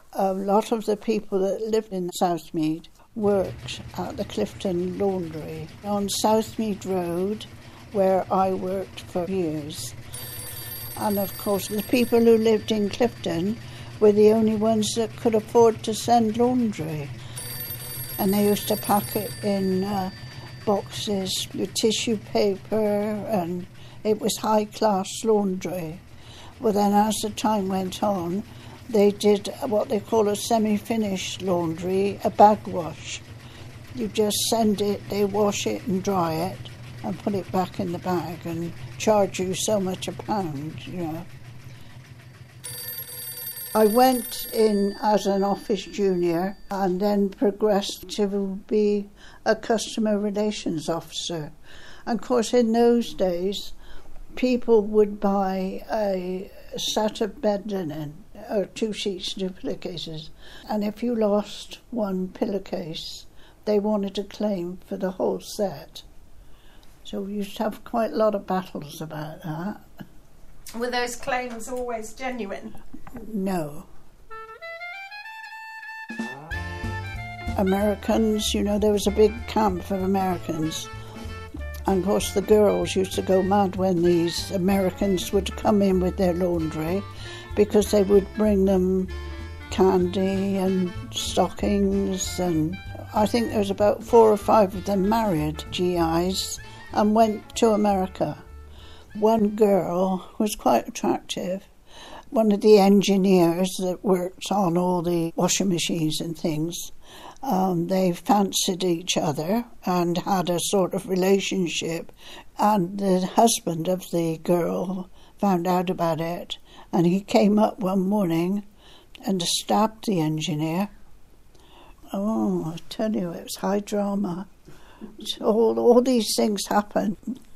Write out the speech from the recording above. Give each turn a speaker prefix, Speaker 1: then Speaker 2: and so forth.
Speaker 1: A lot of the people that lived in Southmead worked at the Clifton Laundry on Southmead Road, where I worked for years. And of course the people who lived in Clifton were the only ones that could afford to send laundry. And they used to pack it in boxes with tissue paper, and it was high-class laundry. Well, then as the time went on, they did what they call a semi-finished laundry, a bag wash. You just send it, they wash it and dry it and put it back in the bag and charge you so much a pound, you know. I went in as an office junior and then progressed to be a customer relations officer. And of course, in those days, people would buy a set of bed linen, or 2 sheets, 2 pillowcases, and if you lost one pillowcase, they wanted a claim for the whole set. So we used to have quite a lot of battles about that.
Speaker 2: Were those claims always genuine?
Speaker 1: No. Americans, you know, there was a big camp of Americans. And of course the girls used to go mad when these Americans would come in with their laundry, because they would bring them candy and stockings, and I think there was about 4 or 5 of them married GIs and went to America. One girl was quite attractive. One of the engineers that worked on all the washing machines and things, they fancied each other and had a sort of relationship, and the husband of the girl found out about it, and he came up one morning and stabbed the engineer. Oh, I tell you, it was high drama. All these things happened.